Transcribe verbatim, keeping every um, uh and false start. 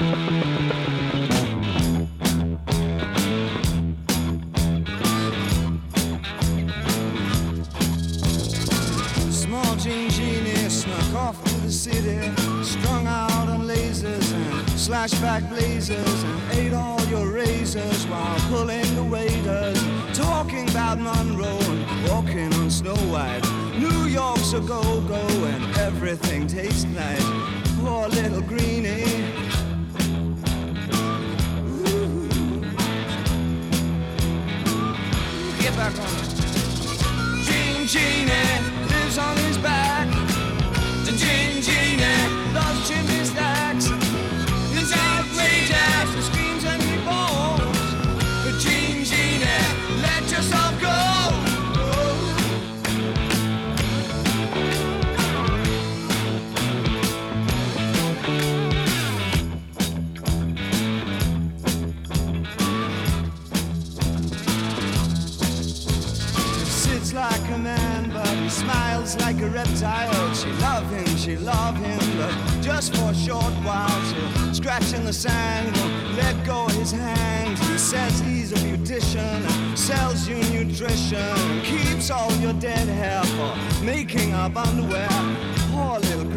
Small Jean Genie snuck off to the city, strung out on lasers and slashback blazers, and ate all your razors while pulling the waiters, talking about Monroe and walking on Snow White. New York's a go-go and everything tastes nice. Poor little greenie. Ooh. Get back on it. Jean Genie lives on his back. The Jean Genie loves chimney stacks. It's outrageous, he screams and he moans. But Jean Genie, let yourself go. Like a man, but he smiles like a reptile. She love him, she love him, but just for a short while. She'll scratch in the sand, won't let go of his hand. He says he's a beautician, sells you nutrition, keeps all your dead hair for making up underwear. Poor little